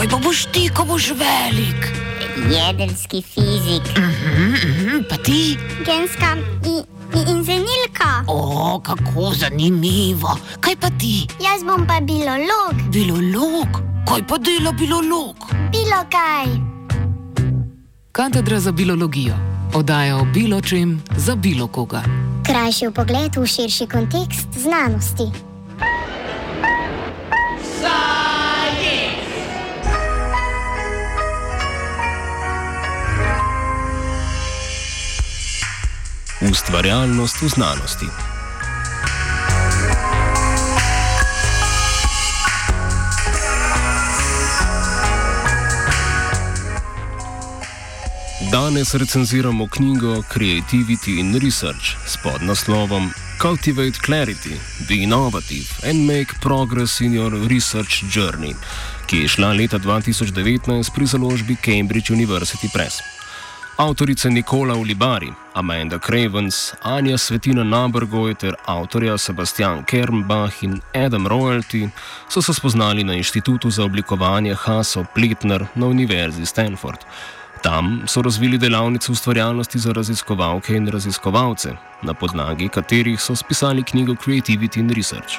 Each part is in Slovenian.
Kaj pa boš ti, ko boš velik? Jedrski fizik. Pa ti? Genska inženirka. O, kako zanimivo. Kaj pa ti? Jaz bom pa biolog. Biolog? Kaj pa dela biolog? Bilokaj. Katedra za biologijo. Oddaja o bilo čem za bilo koga. Krajši vpogled v širši kontekst znanosti. Ustvarjalnost v znanosti. Danes recenziramo knjigo Creativity in Research s podnaslovom Cultivate Clarity, Be Innovative and Make Progress in Your Research Journey, ki je šla leta 2019 pri založbi Cambridge University Press. Avtorice Nikola Ulibari, Amanda Cravens, Anja Svetina Nabergoj ter avtorja Sebastian Kernbach in Adam Royalty so se spoznali na Inštitutu za oblikovanje Hasso-Plattner na Univerzi Stanford. Tam so razvili delavnice ustvarjalnosti za raziskovalke in raziskovalce, na podlagi katerih so spisali knjigo Creativity in Research.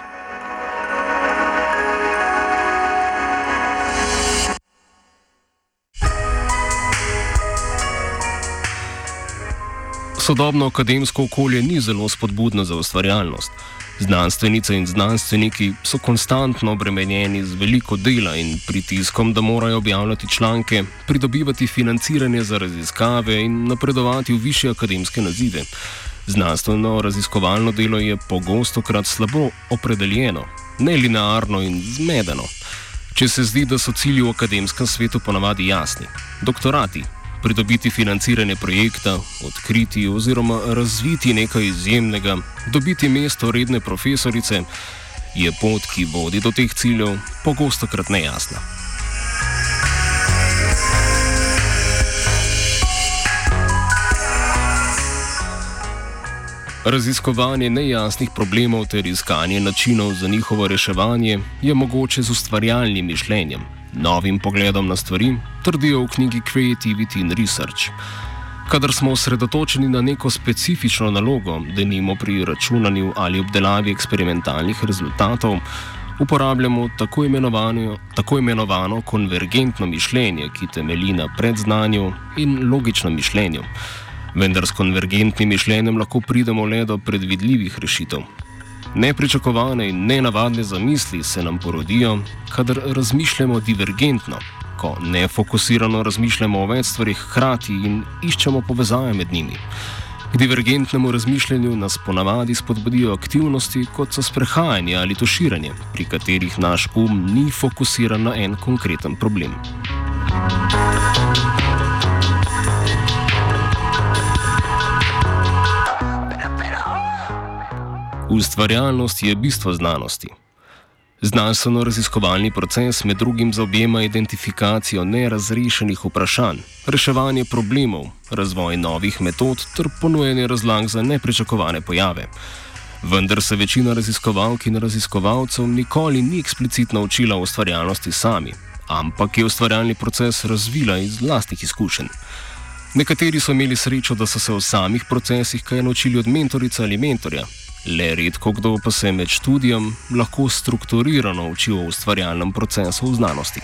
Sodobno akademsko okolje ni zelo spodbudno za ustvarjalnost. Znanstvenice in znanstveniki so konstantno obremenjeni z veliko dela in pritiskom, da morajo objavljati članke, pridobivati financiranje za raziskave in napredovati v višje akademske nazive. Znanstveno raziskovalno delo je pogostokrat slabo opredeljeno, nelinearno in zmedeno. Če se zdi, da so cilji v akademskem svetu ponavadi jasni. Doktorati, pridobiti financiranje projekta, odkriti oziroma razviti nekaj izjemnega, dobiti mesto redne profesorice, je pot, ki vodi do teh ciljev, pogostokrat nejasna. Raziskovanje nejasnih problemov ter iskanje načinov za njihovo reševanje je mogoče z ustvarjalnim mišljenjem, novim pogledom na stvari, trdijo v knjigi Creativity in Research. Kadar smo osredotočeni na neko specifično nalogo, denimo pri računanju ali obdelavi eksperimentalnih rezultatov, uporabljamo tako imenovano konvergentno mišljenje, ki temelji na predznanju in logičnem mišljenju. Vendar s konvergentnim mišljenjem lahko pridemo le do predvidljivih rešitev. Nepričakovane in nenavadne zamisli se nam porodijo, kadar razmišljamo divergentno, ko nefokusirano razmišljamo o več stvarih hkrati in iščemo povezave med njimi. K divergentnemu razmišljanju nas ponavadi spodbudijo aktivnosti, kot so sprehajanje ali tuširanje, pri katerih naš ni fokusiran na en konkreten problem. Ustvarjalnost je bistvo znanosti. Znanstveno-raziskovalni proces med drugim zaobjema identifikacijo nerazrešenih vprašanj, reševanje problemov, razvoj novih metod ter ponujanje razlag za nepričakovane pojave. Vendar se večina raziskovalk in raziskovalcev nikoli ni eksplicitno učila o ustvarjalnosti sami, ampak je ustvarjalni proces razvila iz lastnih izkušenj. Nekateri so imeli srečo, da so se o samih procesih kaj naučili od mentorice ali mentorja. Le redko kdo pa se med študijem lahko strukturirano uči o ustvarjalnem procesu v znanosti.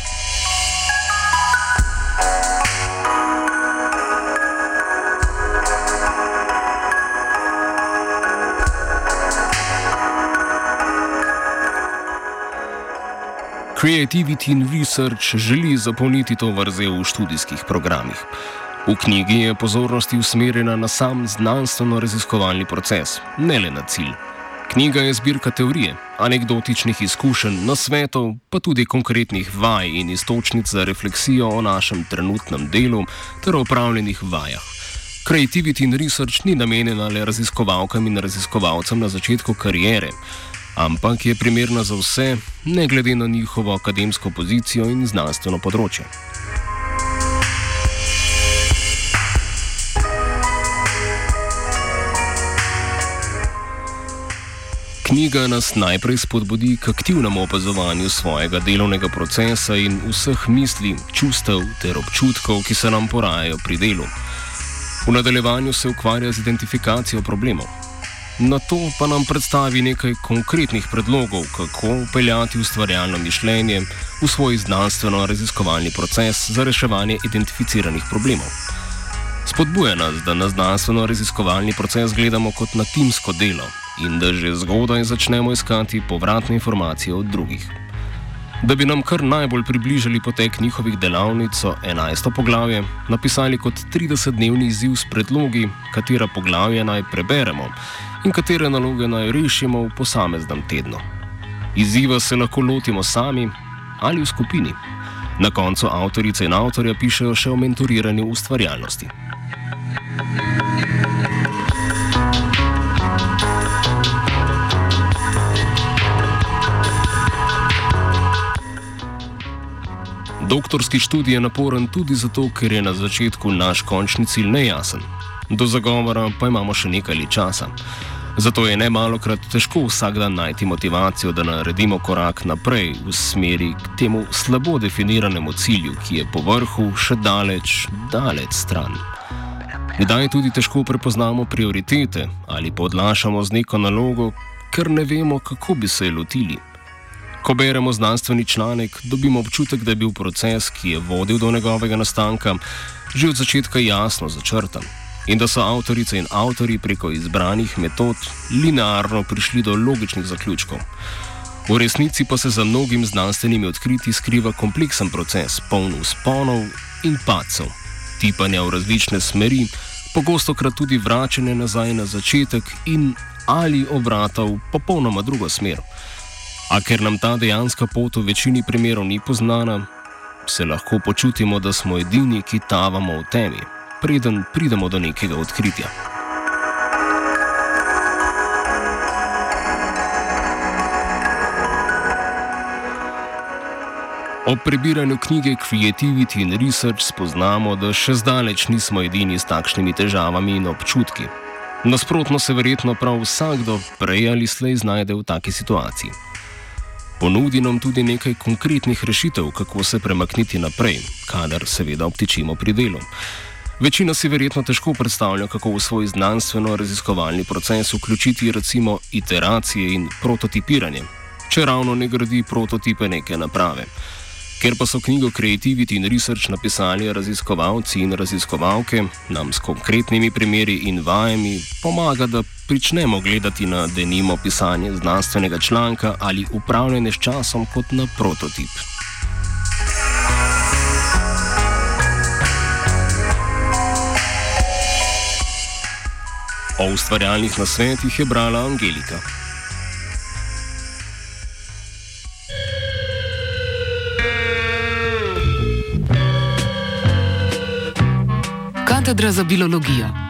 Creativity in Research želi zapolniti to vrzel v študijskih programih. V knjigi je pozornosti usmerjena na sam znanstveno-raziskovalni proces, ne le na cilj. Knjiga je zbirka teorije, anekdotičnih izkušenj, nasvetov, pa tudi konkretnih vaj in iztočnic za refleksijo o našem trenutnem delu ter opravljenih vajah. Creativity in Research ni namenjena le raziskovalkam in raziskovalcem na začetku kariere, ampak je primerna za vse, ne glede na njihovo akademsko pozicijo in znanstveno področje. Knjiga nas najprej spodbudi k aktivnemu opazovanju svojega delovnega procesa in vseh misli, čustev ter občutkov, ki se nam porajajo pri delu. V nadaljevanju se ukvarja z identifikacijo problemov. Na to pa nam predstavi nekaj konkretnih predlogov, kako vpeljati ustvarjalno mišljenje v svoj znanstveno-raziskovalni proces za reševanje identificiranih problemov. Spodbuja nas, da na znanstveno-raziskovalni proces gledamo kot na timsko delo in da že zgodaj začnemo iskati povratne informacije od drugih. Da bi nam kar najbolj približali potek njihovih delavnic, so 11. poglavje napisali kot 30-dnevni izziv s predlogi, katera poglavja naj preberemo in katere naloge naj rešimo v posameznem tednu. Izziva se lahko lotimo sami ali v skupini. Na koncu avtorice in avtorja pišejo še o mentoriranju ustvarjalnosti. Doktorski študij je naporen tudi zato, ker je na začetku naš končni cilj nejasen. Do zagovora pa imamo še nekaj časa. Zato je nemalokrat težko vsak dan najti motivacijo, da naredimo korak naprej v smeri k temu slabo definiranemu cilju, ki je po vrhu še daleč stran. Kdaj tudi težko prepoznamo prioritete ali pa odlašamo z neko nalogo, ker ne vemo, kako bi se je lotili. Ko beremo znanstveni članek, dobimo občutek, da je bil proces, ki je vodil do njegovega nastanka, že od začetka jasno začrtan in da so avtorice in avtorji preko izbranih metod linearno prišli do logičnih zaključkov. V resnici pa se za mnogimi znanstvenimi odkritji skriva kompleksen proces, poln vzponov in padcev, tipanja v različne smeri, pogostokrat tudi vračanje nazaj na začetek in ali obrata v popolnoma drugo smer. A ker nam ta dejanska pot v večini primerov ni poznana, se lahko počutimo, da smo edini, ki tavamo v temi, preden pridemo do nekega odkritja. Ob prebiranju knjige Creativity in Research spoznamo, da še zdaleč nismo edini s takšnimi težavami in občutki. Nasprotno se verjetno prav vsakdo prej ali slej znajde v taki situaciji. Ponudi nam tudi nekaj konkretnih rešitev, kako se premakniti naprej, kadar seveda obtičimo pri delu. Večina si verjetno težko predstavlja, kako v svoj znanstveno-raziskovalni proces vključiti recimo iteracije in prototipiranje, če ravno ne gradi prototipe neke naprave. Ker pa so knjigo Creativity in Research napisali raziskovalci in raziskovalke, nam s konkretnimi primeri in vajami pomaga, da pričnemo gledati na denimo pisanje znanstvenega članka ali upravljanje s časom kot na prototip. O ustvarjalnih nasvetih je brala Angelika. Katedra za biologijo.